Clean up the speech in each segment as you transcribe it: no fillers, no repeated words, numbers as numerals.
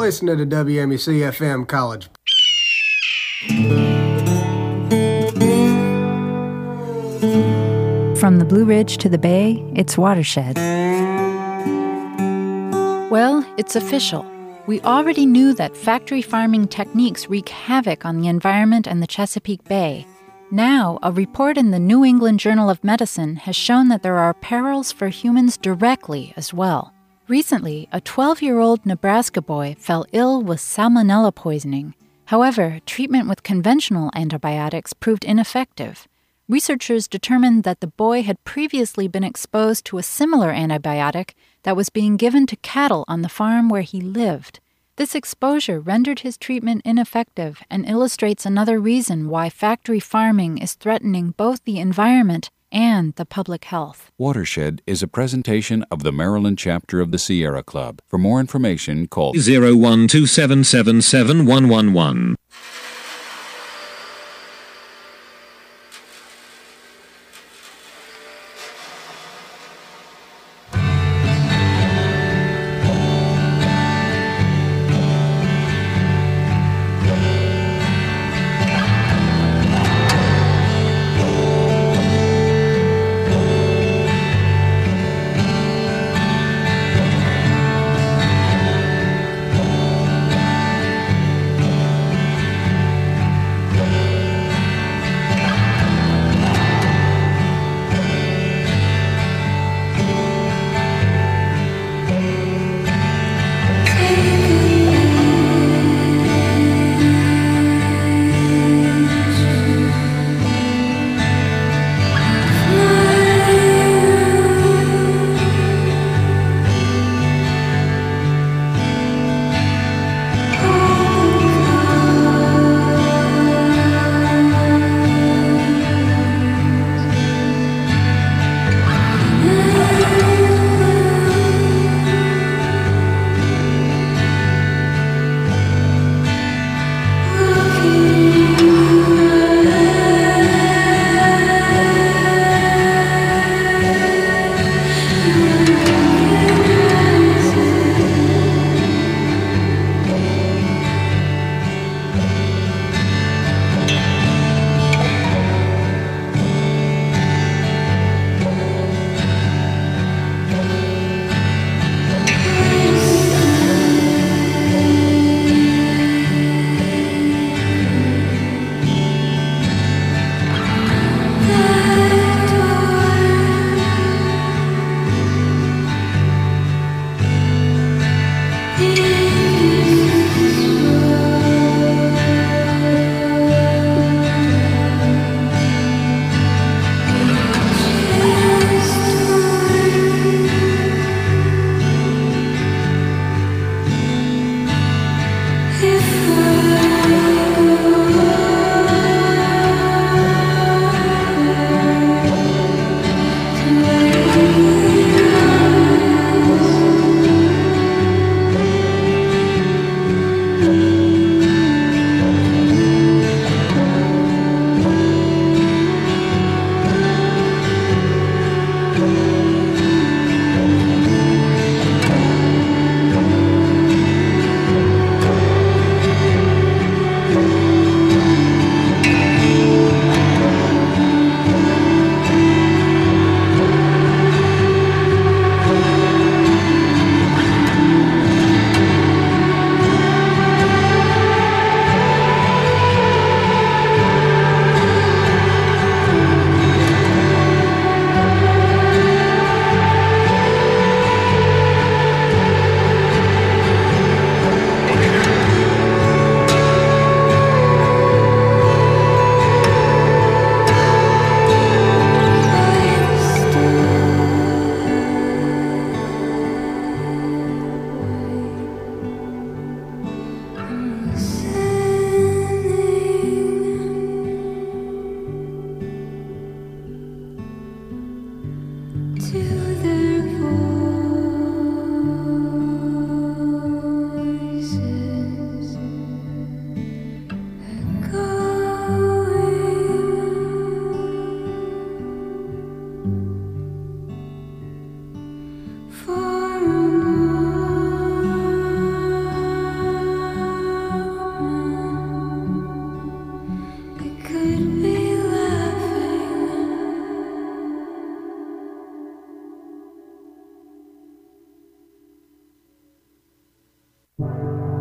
listening to WMUC FM College. From the Blue Ridge to the Bay, it's Watershed. Well, it's official. We already knew that factory farming techniques wreak havoc on the environment and the Chesapeake Bay. Now, a report in the New England Journal of Medicine has shown that there are perils for humans directly as well. Recently, a 12-year-old Nebraska boy fell ill with salmonella poisoning. However, treatment with conventional antibiotics proved ineffective. Researchers determined that the boy had previously been exposed to a similar antibiotic that was being given to cattle on the farm where he lived. This exposure rendered his treatment ineffective and illustrates another reason why factory farming is threatening both the environment and the public health. Watershed is a presentation of the Maryland chapter of the Sierra Club. For more information, call 012777111.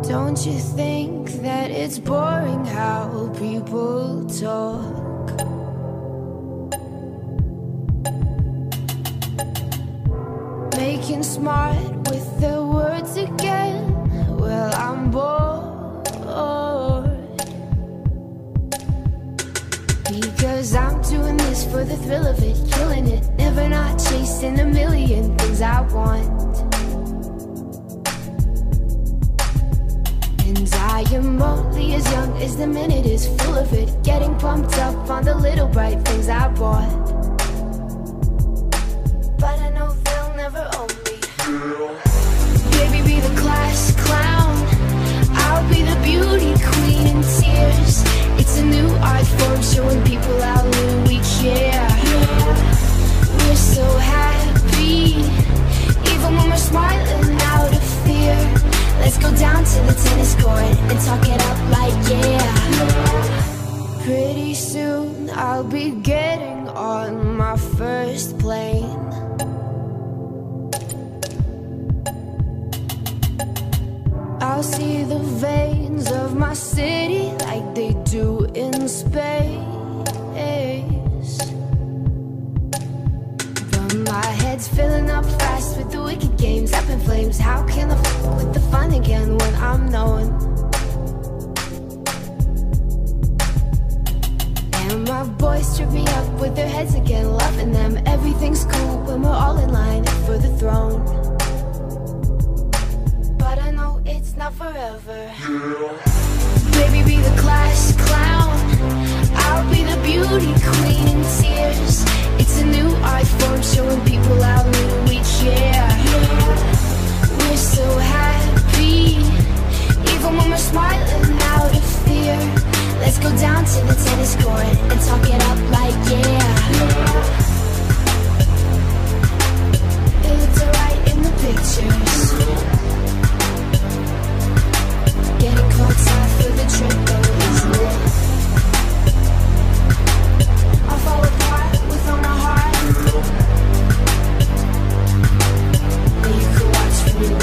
Don't you think that it's boring how people talk? Making smart with their words again. Well, I'm bored, because I'm doing this for the thrill of it, killing it, never not chasing a million things I want. And I am only as young as the minute is full of it, getting pumped up on the little bright things I bought. But I know they'll never own me. Baby, be the class clown, I'll be the beauty queen in tears. It's a new art form showing people how little we care. We're so happy, even when we're smiling out of fear. Let's go down to the tennis court and talk it up like yeah. Pretty soon I'll be getting on my first plane. I'll see the veins of my city like they do in space. But my head's filling up fast with the wicked games up in flames. How can I fuck with the fun again when I'm knowing? And my boys trip me up with their heads again, loving them. Everything's cool when we're all in line for the throne. But I know it's not forever. Baby, be the class clown, I'll be the beauty queen in tears. It's a new art form showing people how little we care. We're so happy, even when we're smiling out of fear. Let's go down to the tennis court and talk it up like yeah. It looks alright in the pictures. Getting courtside for the trip though, isn't it? I'll fall apart with all my heart. And you could watch from your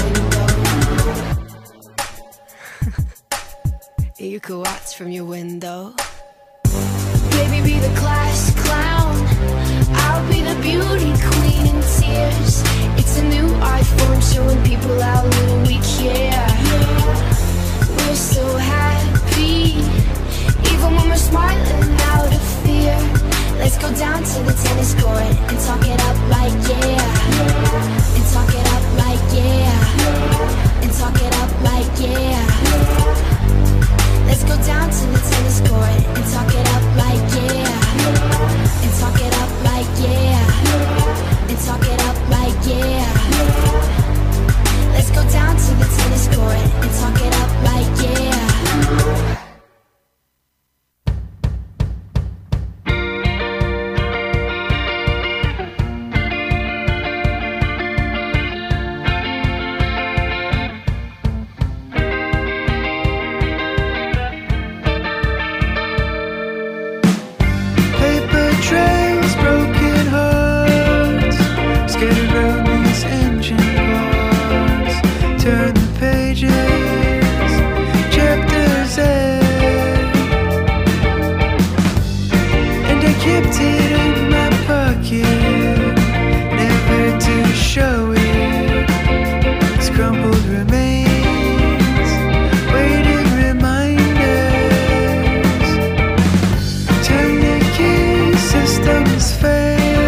window. You could watch from your window. Baby, be the class clown, I'll be the beauty queen in tears. It's a new art form showing people how little we care. We're so happy, even when we're smiling out of fear. Let's go down to the tennis court and talk it up like yeah. And talk it up like yeah. And talk it up like yeah. Let's go down to the tennis court and talk it up like yeah. And talk it up like yeah. And talk it up like yeah. Let's go down to the tennis court and talk it up like yeah.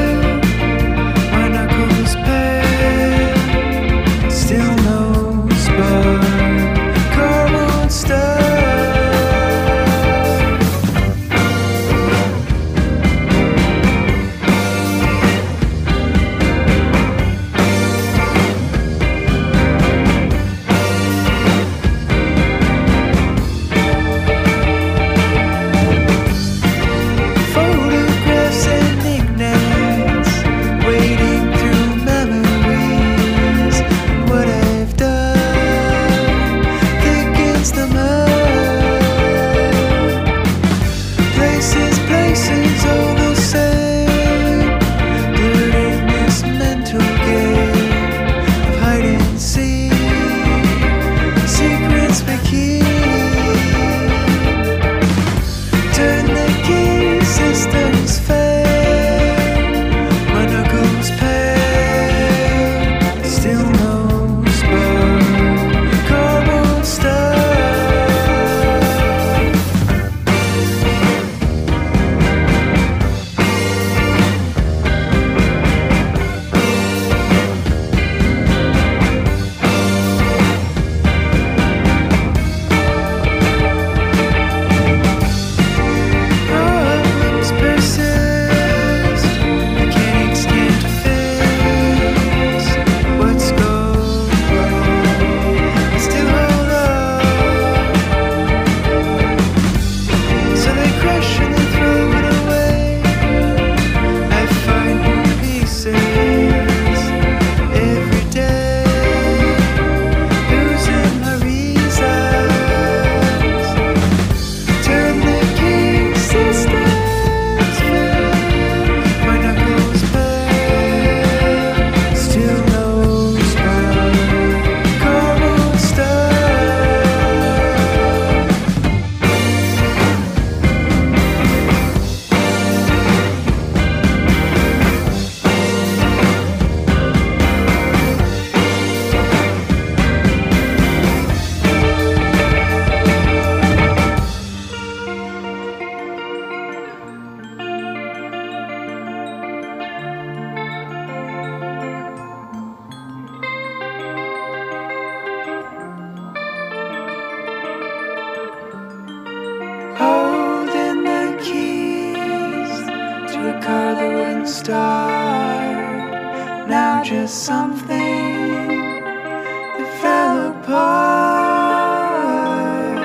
Still knows start, now just something that fell apart.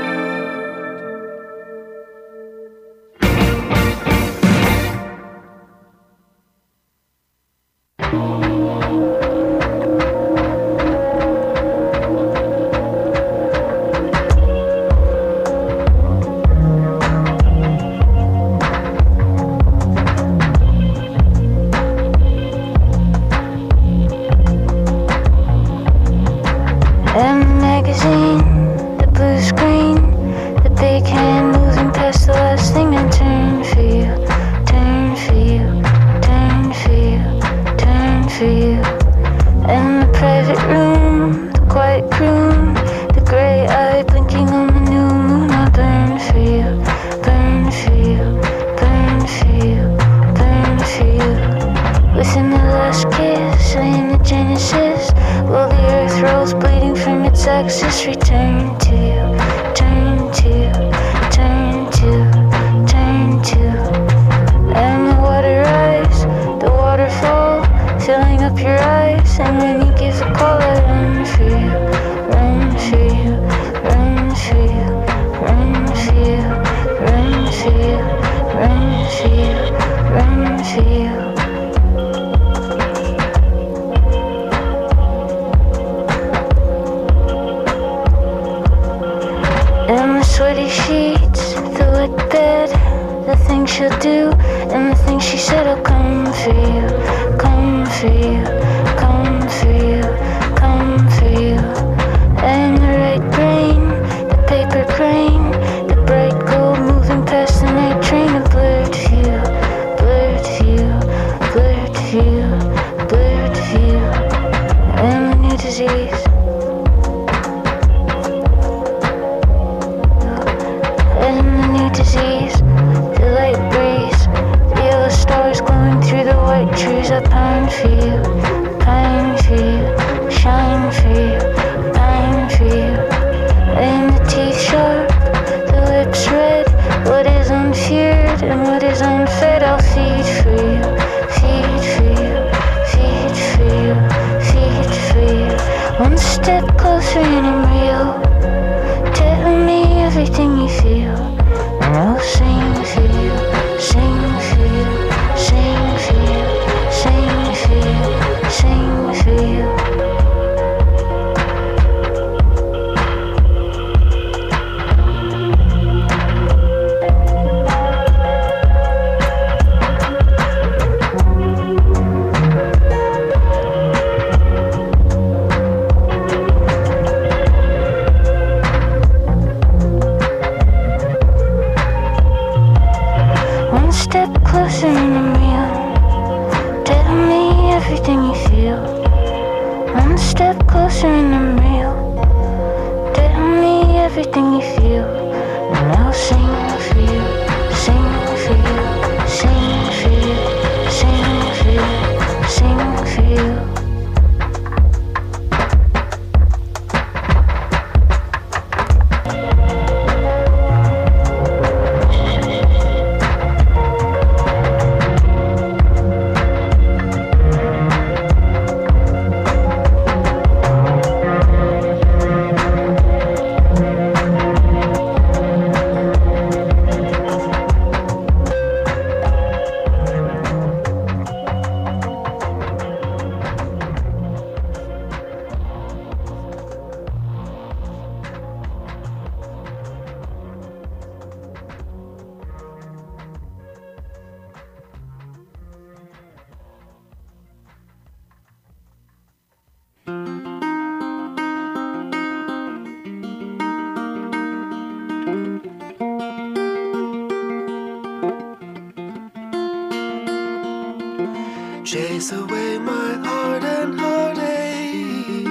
Chase away my heart and heartache.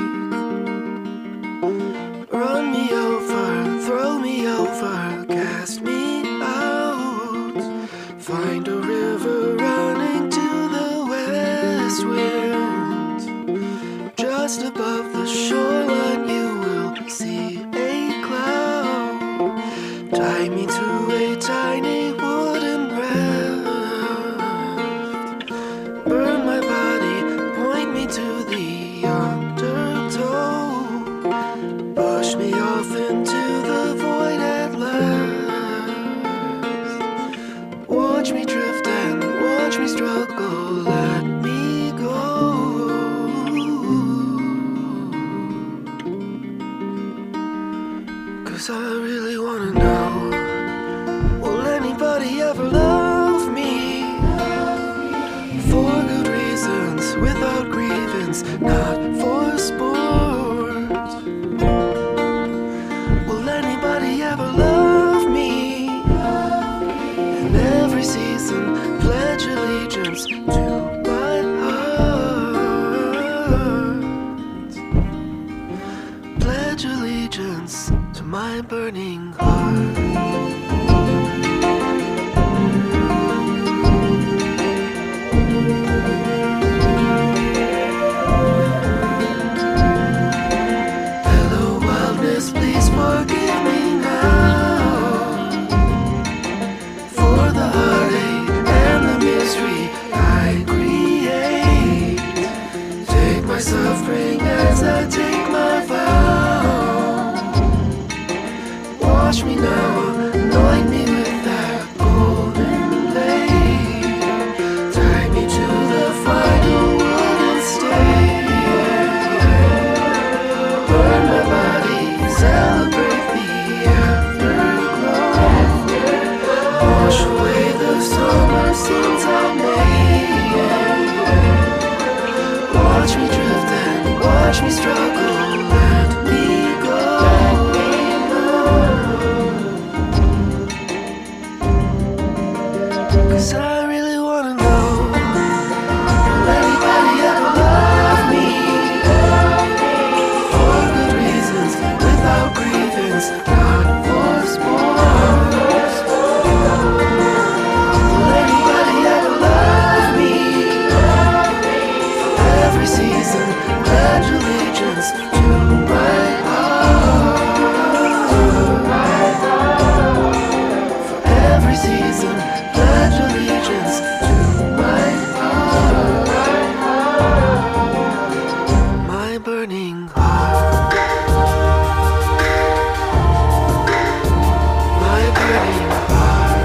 Run me over, throw me over, cast me out. Find a river running to the west wind. Just above the shoreline you will see a cloud. Tie me to a tiny wooden raft. 'Cause I really wanna know, will anybody ever love me? For good reasons, without grievance, not for sport. Will anybody ever love me? In every season, pledge allegiance to my heart. Pledge allegiance to my burning heart. Please forgive me now for the heartache and the misery I create. Take my suffering as I take my vow. Wash me now, anoint me with that golden blade. Tie me to the final wooden stake. Burn my body, celebrate the afterglow. Wash away the summer sins I made. Watch me drift and watch me struggle. Let me go. 'Cause I really wanna know, will anybody ever love me? For good reasons, without grievance, not for sport. Will anybody ever love me? For every season, pledge allegiance to my heart. For every season, pledge allegiance to my heart. My burning heart. My burning heart.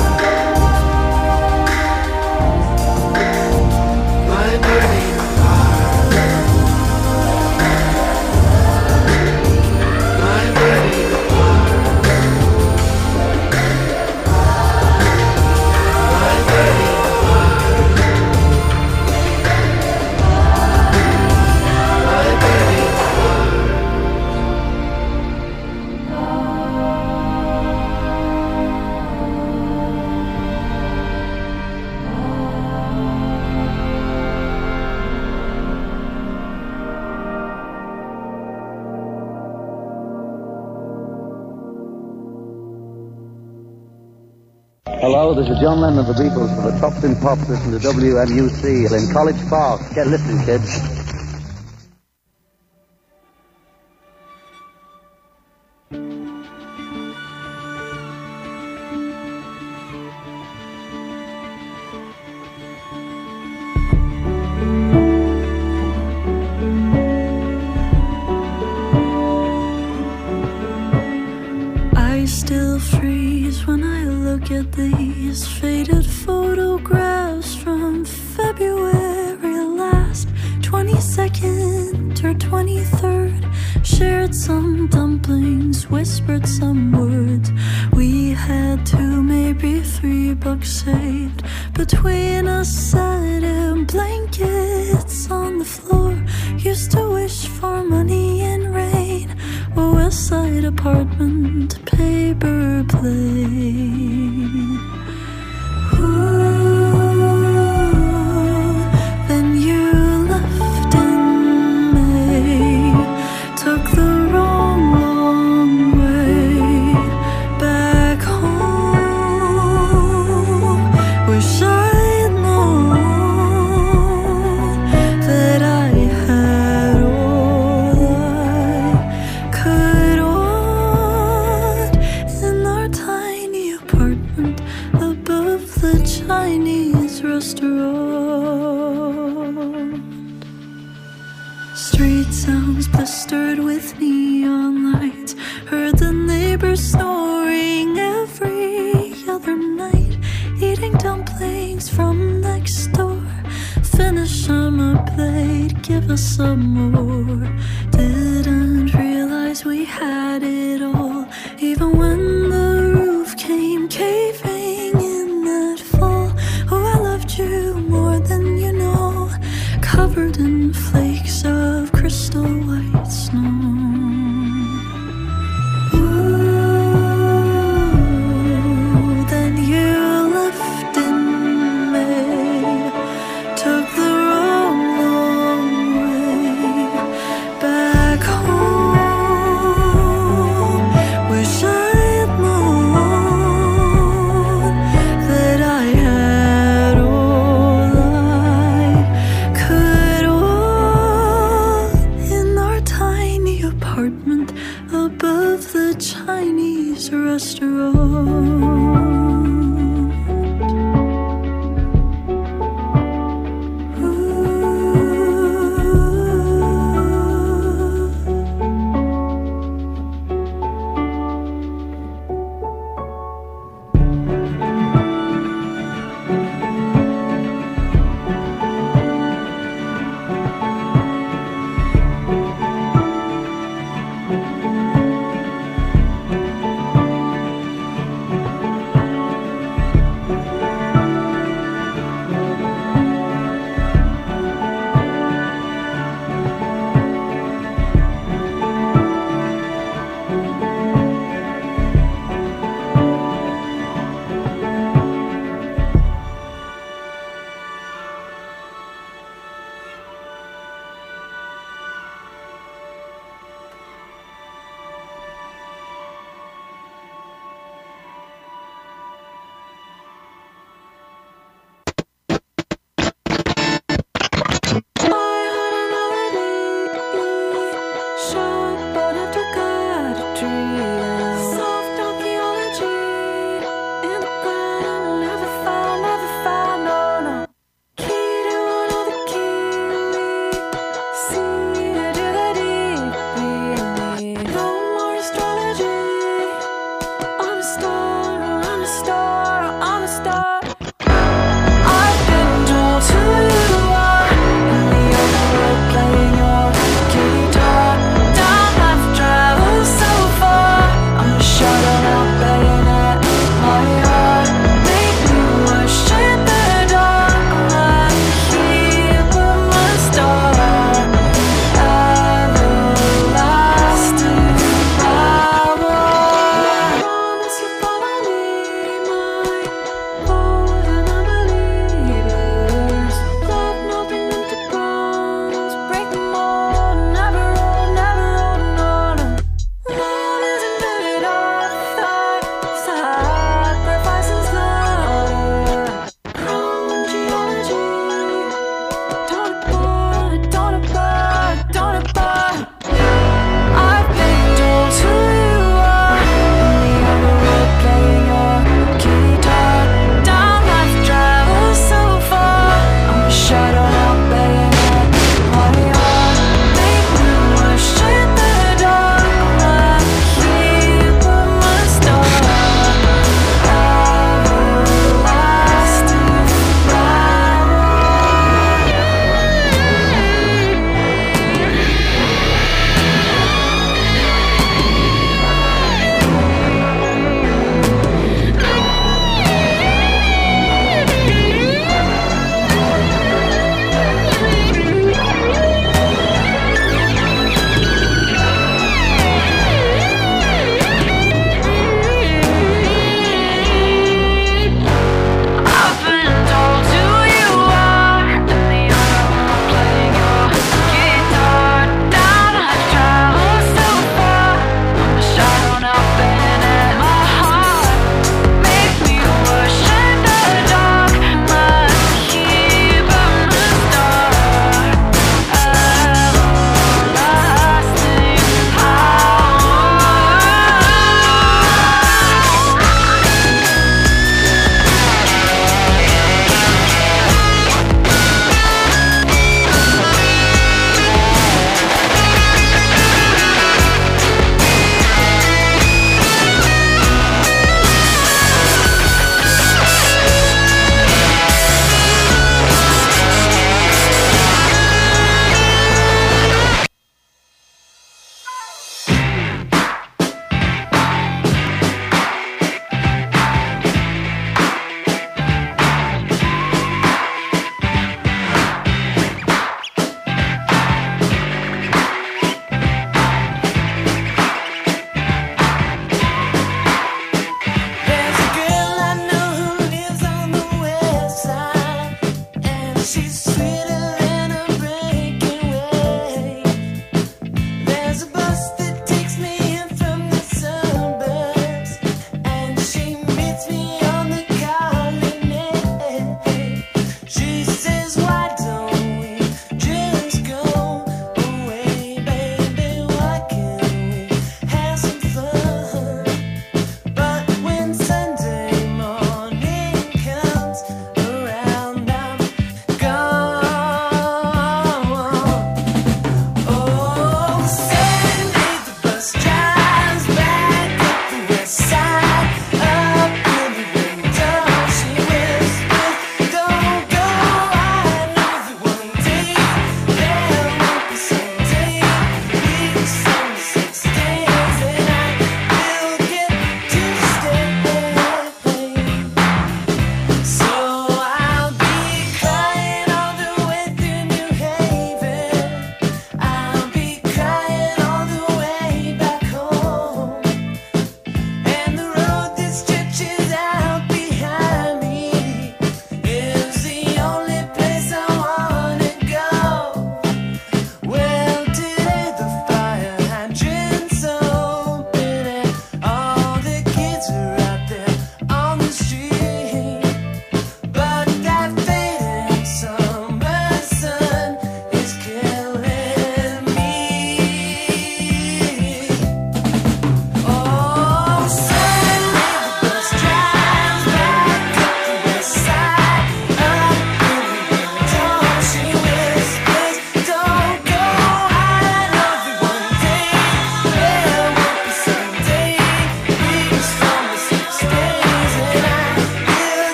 My burning heart. My burning heart. My burning heart. My burning heart. Hello, this is John Lennon of the Beatles for the Top Spin Pops. Listen to WMUC in College Park. Get listening, kids. I still freeze when I look at these faded photographs from February last, 22nd or 23rd. Shared some dumplings, whispered some words. We had two, maybe $3 saved between a set and blankets on the floor. Used to wish for money and rain, a West Side apartment, paper plane. Then you left in May, took the long way back home. Wish I'd known that I had all I could want in our tiny apartment above the Chinese restaurant. Street sounds blistered with neon lights. Heard the neighbors snoring every other night. Eating dumplings from next door. Finish on my plate, give us some more. Didn't realize we had it all, even of the Chinese restaurant. Playing your guitar, down life travel so far.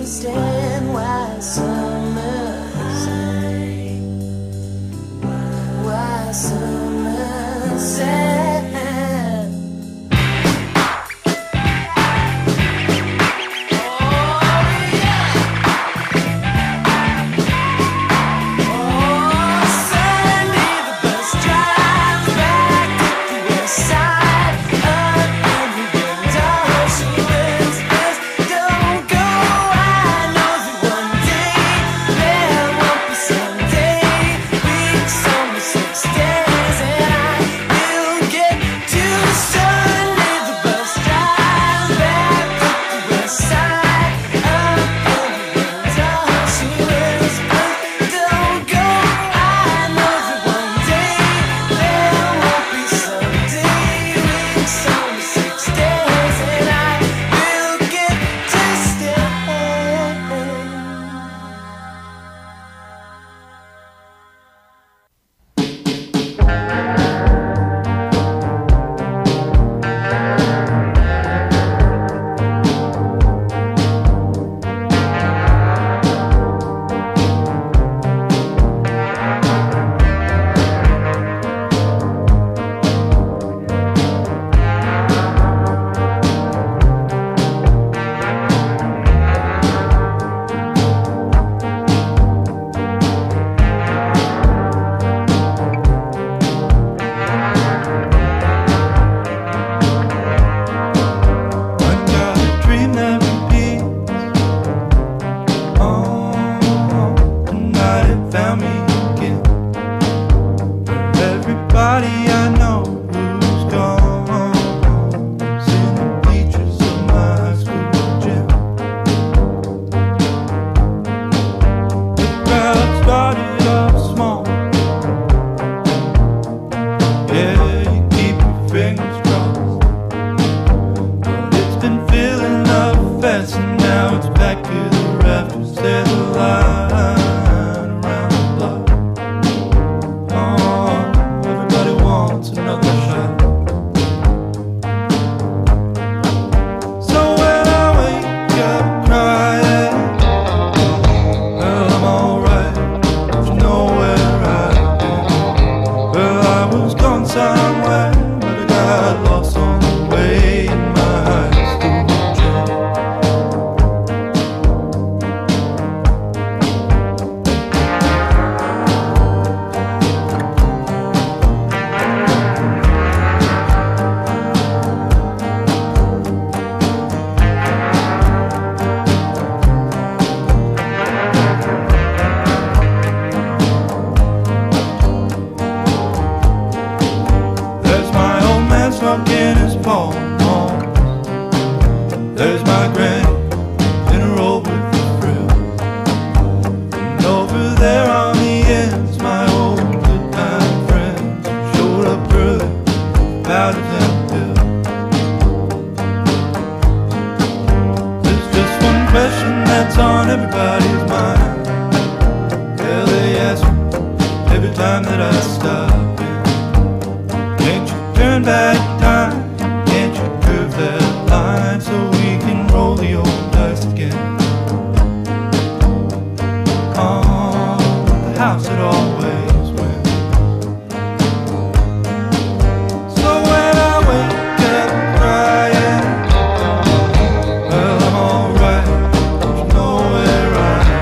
understand why summer's why summer's sad. Well, I'm alright, don't you know where I am?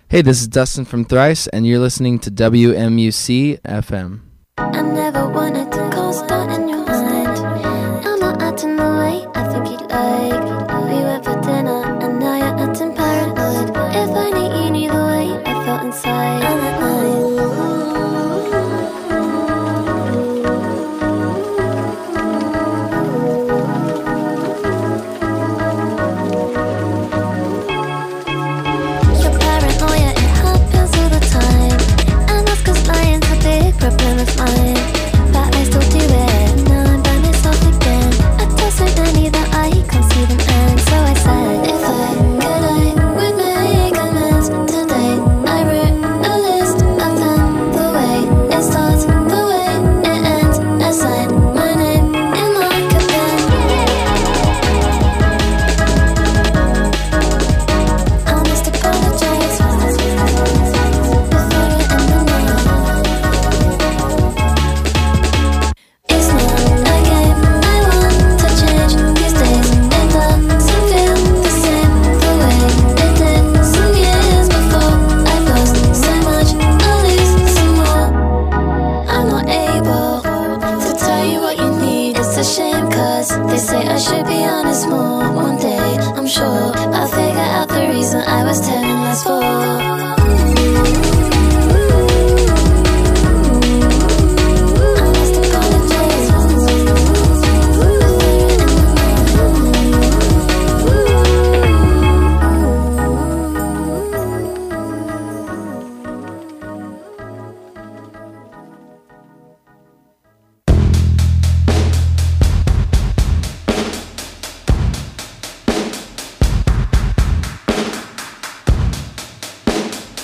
Hey, this is Dustin from Thrice, and you're listening to WMUC FM. I never wanted to co-star in your mind. I'm not acting the way I think you'd like. We went for dinner and now you're acting paranoid. If only you knew the way I felt inside. And at night, your paranoia, it happens all the time. And that's 'cause lying's a big problem of mine. But I still do it, now I'm by myself again. I told so many that I can't see them end. So I said, if I could, I would make amends today. I wrote a list of them, the way it starts, the way it ends. I signed my name in marker pen. I must apologize before it ended now. It's not a game I want to change. These days it doesn't feel the same the way it did some years before. I lost so much, I'll lose some more. I'm not able to tell you what you need. It's a shame 'cause they say I should be honest more. One day I'm sure I'll figure out the reason I was telling lies for. I must apologize before it ended now.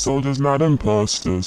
soldiers, not imposters.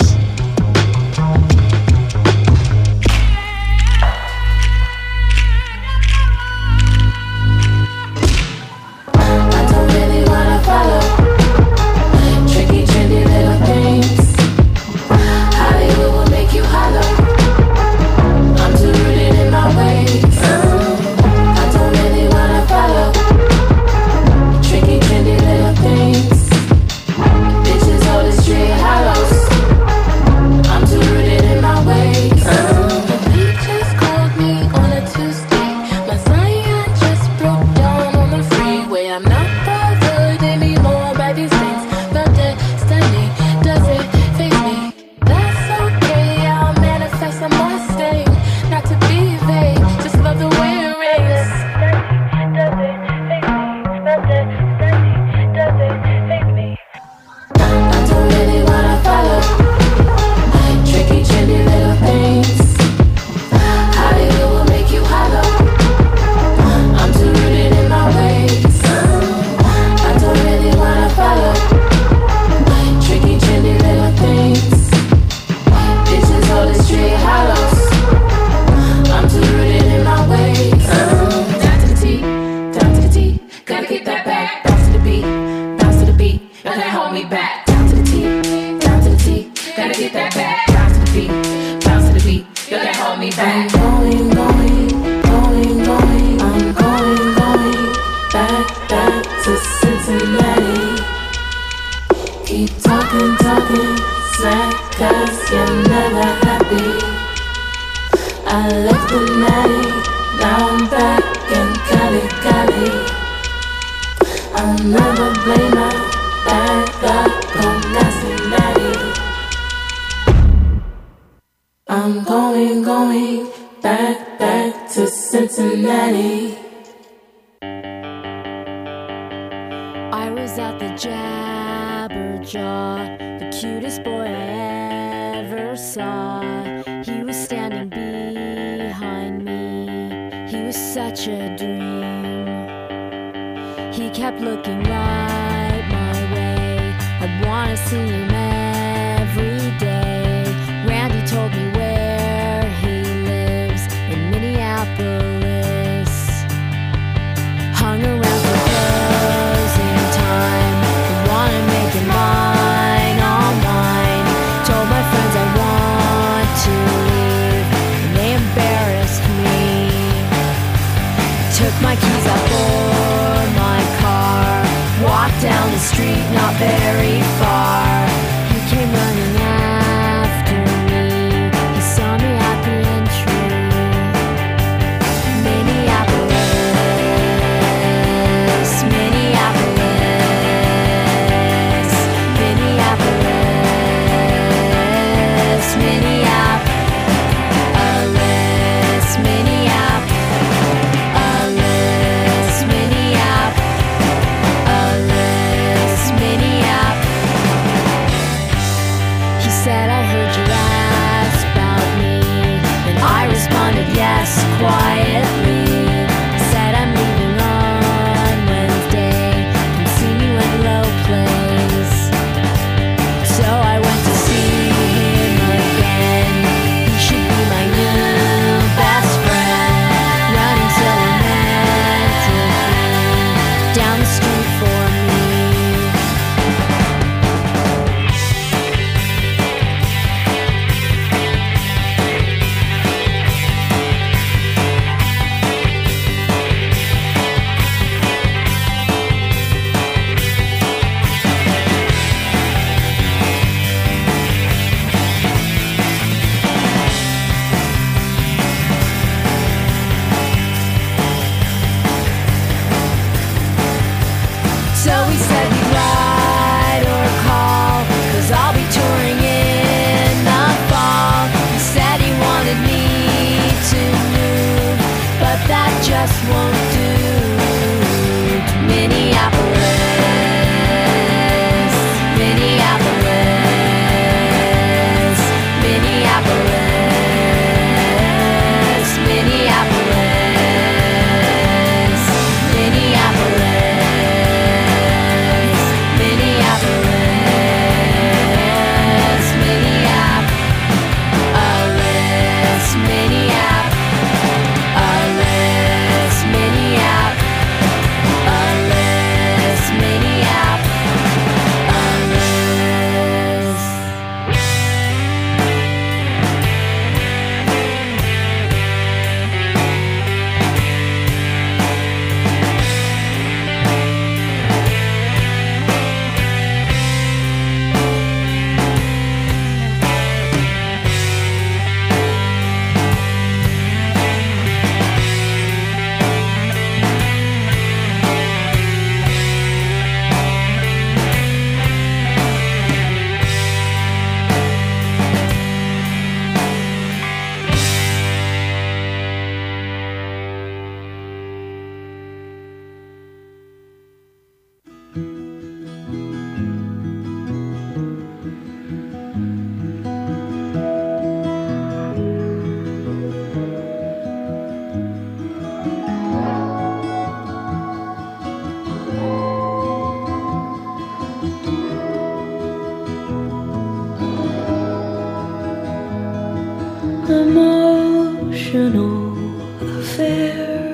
Emotional affair,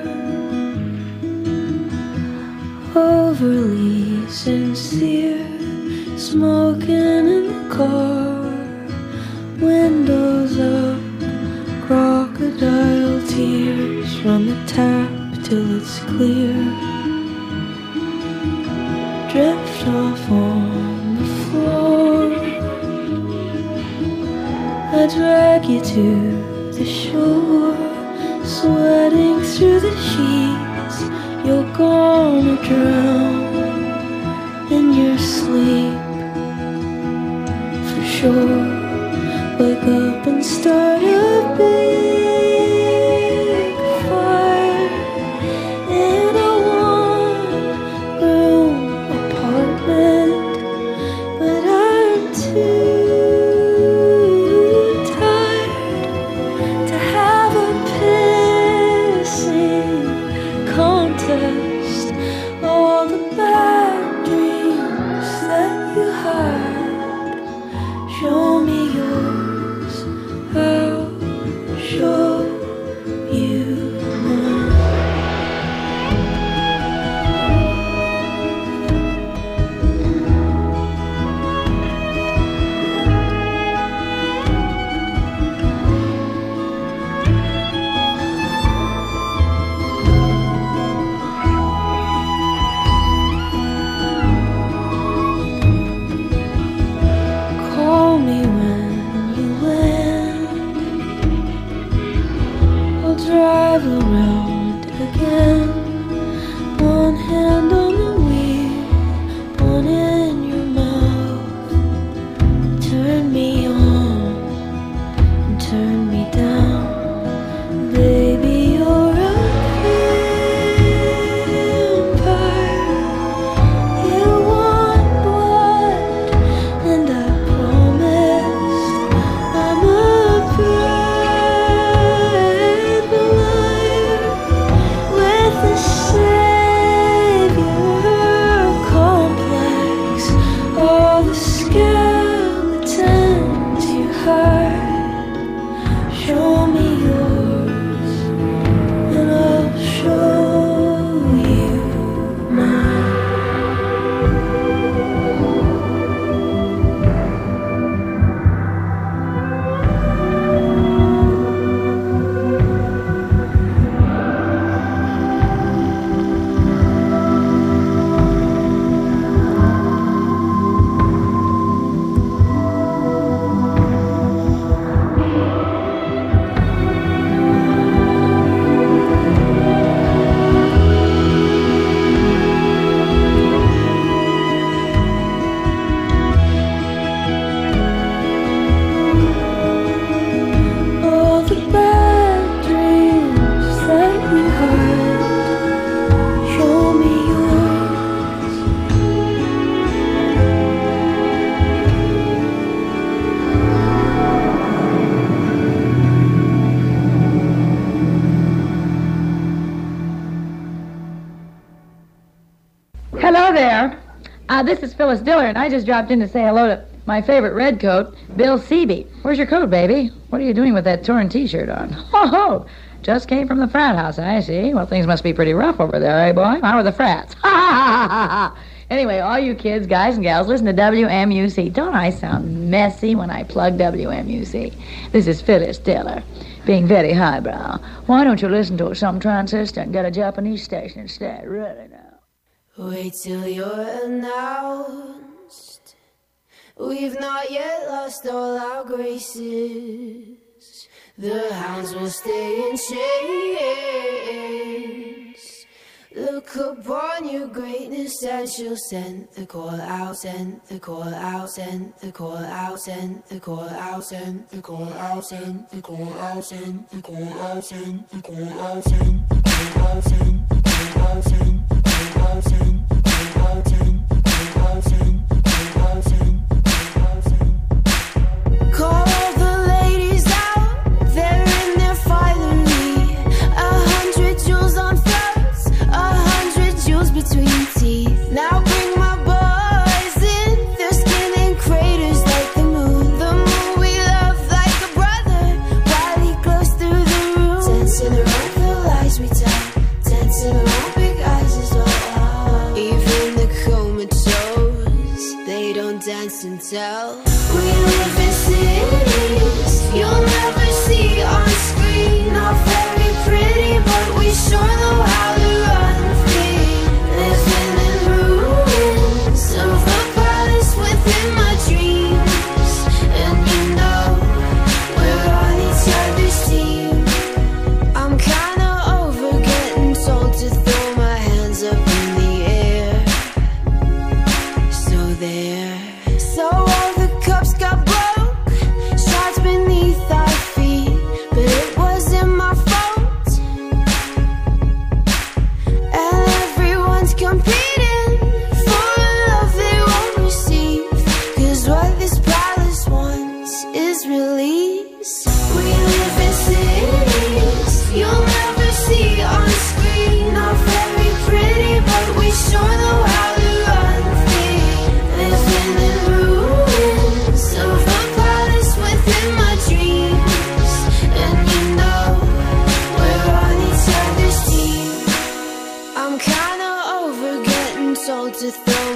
overly sincere, smoking in the car, windows up, crocodile tears, run the tap till it's clear, drift off on the floor, I drag you to the shore, sweating through the sheets, you're gonna drown in your sleep, for sure. Wake up and start a big fire in a one-room apartment, but I'm too contest, all the bad dreams that you had. Show me yours, I'll show you mine. Drive around again, one hand on the wheel, one in your mouth. Turn me on and turn me down, baby, you're a vampire. You want blood, and I promised I'm a the savior complex, all the skeletons you hide. Show me yours, and I'll show you mine. Hello there. This is Phyllis Diller, and I just dropped in to say hello to my favorite redcoat, Bill Seeby. Where's your coat, baby? What are you doing with that torn T-shirt on? Ho-ho! Just came from the frat house, I see. Well, things must be pretty rough over there, eh, boy? How are the frats? Ha ha ha ha ha! Anyway, all you kids, guys and gals, listen to WMUC. Don't I sound messy when I plug WMUC? This is Phyllis Diller, being very highbrow. Why don't you listen to some transistor and get a Japanese station instead? Really now. Wait till you're announced. We've not yet lost all our graces. The hounds will stay in chains. Look upon your greatness and she'll send the call out, send the call out, send the call out, send the call out, send the call out, send the call out, send the call out, send the call out, send the call out, send the call out, send the call out, send the call out, send the call out, send the call out, send the call out, send. Call the ladies out, they're in their finery. 100 jewels on to throw